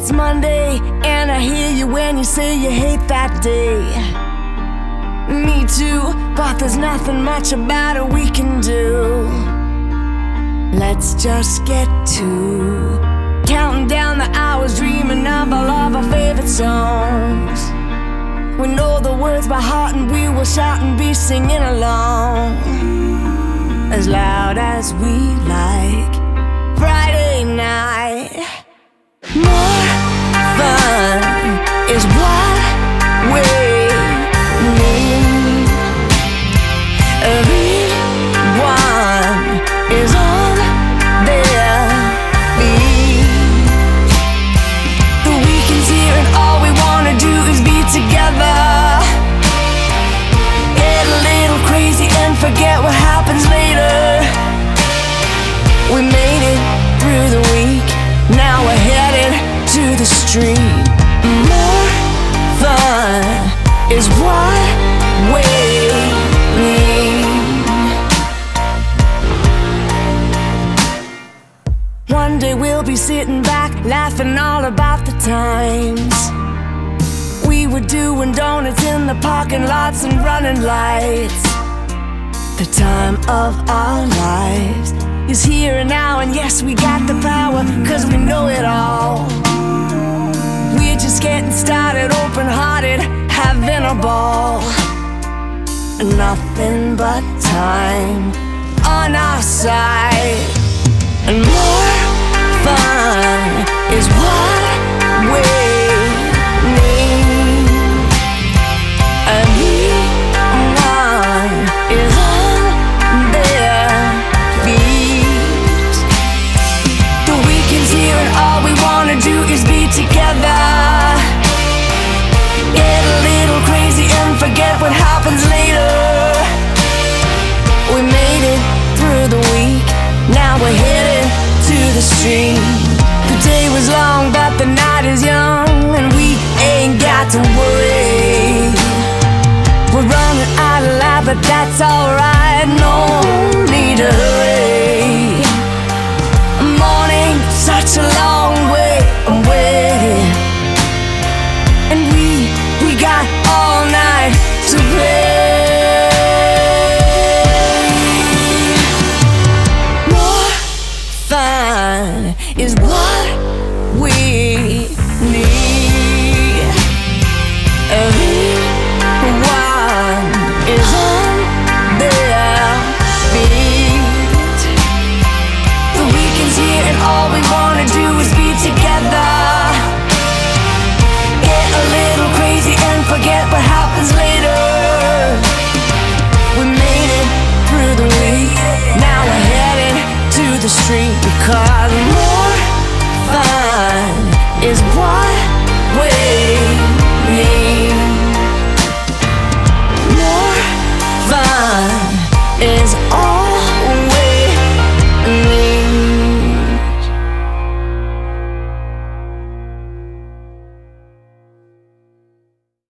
It's Monday, and I hear you when you say you hate that day. Me too, but there's nothing much about it we can do. Let's just get to counting down the hours, dreaming of all of our favorite songs. We know the words by heart, and we will shout and be singing along as loud as we like. Friday night, more fun is what we need. Everyone is on their feet. The weekend's here and all we wanna do is be together. Get a little crazy and forget what happens later. We made it through the week, now we're headed to the street. More fun is what we need. One day we'll be sitting back, laughing all about the times we were doing donuts in the parking lots and running lights. The time of our lives is here and now, and yes, we got the power, 'cause we know it all. We're just getting started, open-hearted, having a ball. Nothing but time on our side, and more fun is what we need. Everyone is on their feet. The weekend's here and all we wanna do is be together. Get a little crazy and forget what happens later. We made it through the week, now we're headed to the street. The day was long, but the night is young, and we ain't got to worry. We're running out of light, but that's alright, no need to hurry. Morning, such a long way away, and we got all night to play. More fun is what we need. Everyone is on their feet. The weekend's here and all we wanna do is be together. Get a little crazy and forget what happens later. We made it through the week, now we're headed to the street because